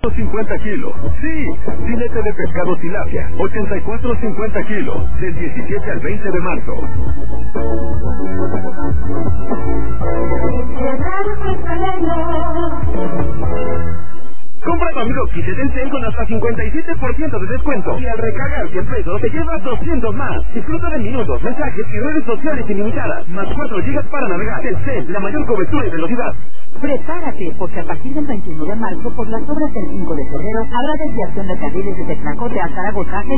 50 kilos. Sí, filete de pescado tilapia, 84.50 kilos, del 17 al 20 de marzo. Compra tu amigo Kit de Telcel con hasta 57% de descuento. Y al recargar 100 pesos te llevas 200 más. Disfruta de minutos, mensajes y redes sociales ilimitadas. Más 4 gigas para navegar. Telcel, la mayor cobertura y velocidad. Prepárate, porque a partir del 21 de marzo, por las obras del 5 de febrero, habrá desviación de carriles de Tecnacote a Zaragoza.